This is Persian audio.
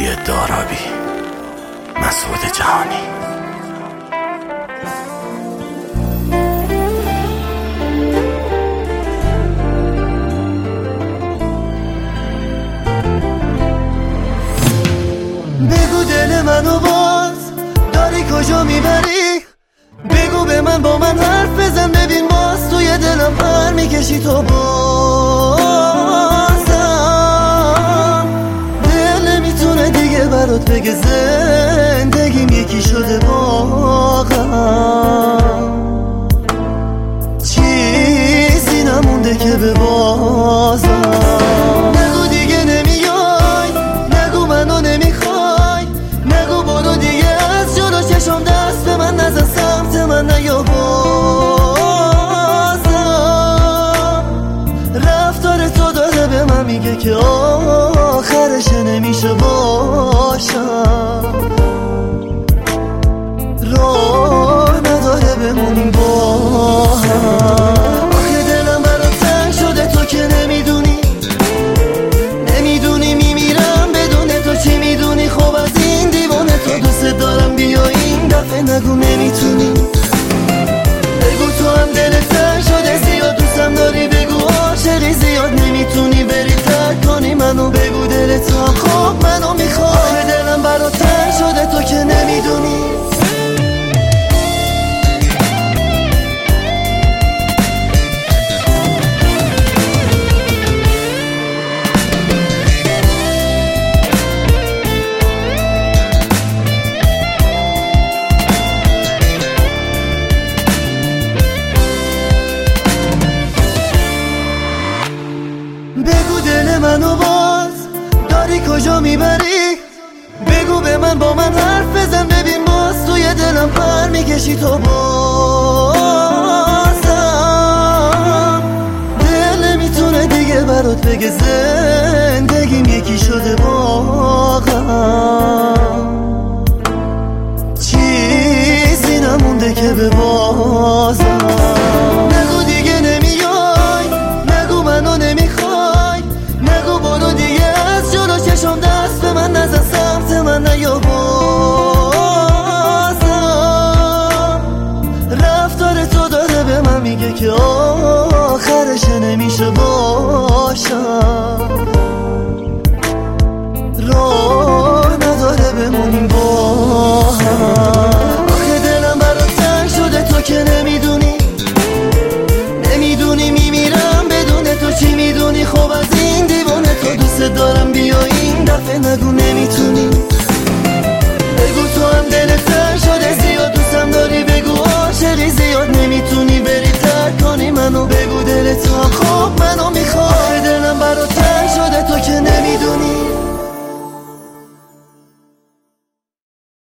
دارابی، مسعود جهانی. بگو دل منو باز داری کجا میبری، بگو به من با من حرف بزن، ببین باز توی دلم پر میکشی تو بازم. دل نمیتونه دیگه برات بگه زندگیم یکی شده واقعا، چیزی نمونده که به بازم. نگو دیگه نمیای، نگو منو نمیخوای، نگو برو دیگه از جلو چشم، دست به من نزن، سمت من نیا بازم. رفتار تو داره به من میگه که آخرش نمیشه باشم، راه نداره بمونیم با هم. آخه دلم برات تنگ شده تو که نمیدونی میمیرم بدون تو، چی میدونی؟ خب از این دیوانه تو دوست دارم، بیا این دفعه نگو نمیتونی، بگو تو هم دلت تنگ شده زیاد دوستم داری، بگو عاشقی زیاد نمیتونی بری ترک کنی منو، بگو دلت هم خب منو میخواد. آخه دلم برات تنگ شده تو که نمیدونی. بگو دل منو باز داری کجا میبری، بگو به من با من حرف بزن، ببین باز توی دلم پر میکشی تو بازم. دل نمیتونه دیگه برات بگه زندگیم یکی شده واقعا، چیزی نمونده که به بازم. نگو دیگه نمیای، نگو منو نمیخوای، نگو برو دیگه از جلو چشم، دست به من نزن، سمت من نیا بازم. رفتار تو داره به من میگه که آخرش نمیشه باشم، راه نداره بمونیم با هم. آخه دلم برات تنگ شده تو که نمیدونی میمیرم بدون تو، چی میدونی؟ خب از این دیوانه تو دوست دارم، بیا این دفعه نگو